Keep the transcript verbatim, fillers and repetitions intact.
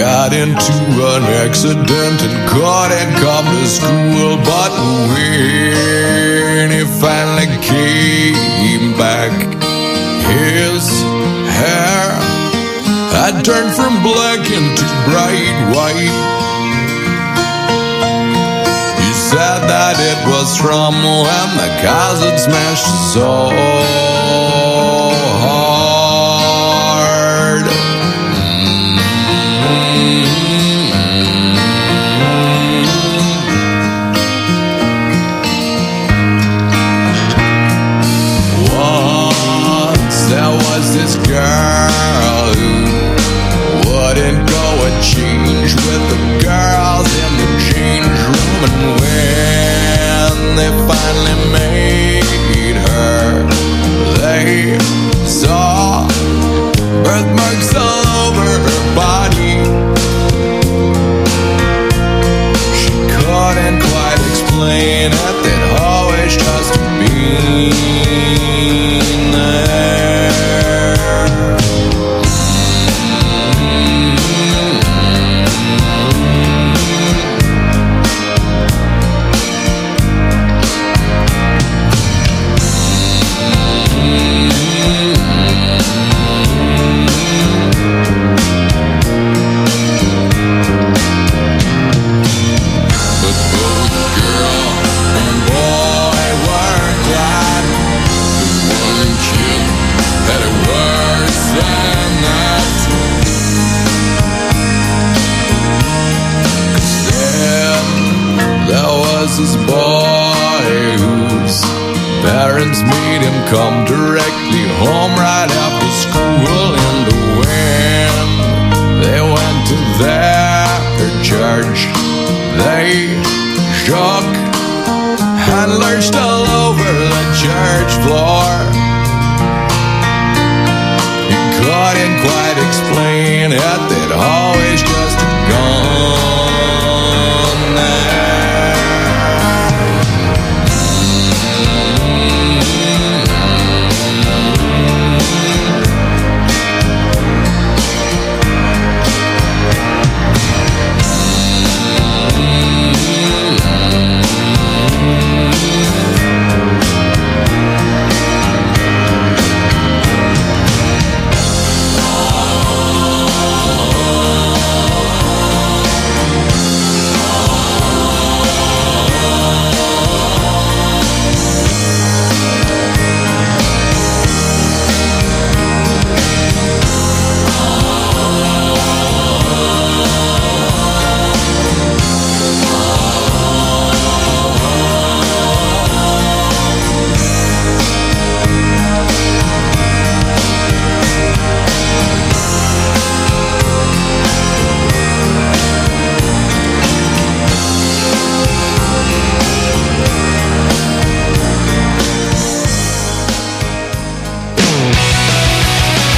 got into an accident and couldn't come to school. But when he finally came back, his hair had turned from black into bright white. He said that it was from when the cars had smashed so hard. Once there was this girl who wouldn't go and change with the girls in the change room, and when they finally made her, they saw birthmarks all over her body. She couldn't quite explain it, they'd always just been there. This boy whose parents made him come directly home right after school. And when they went to their church, they shook and lurched all over the church floor. He couldn't quite explain it.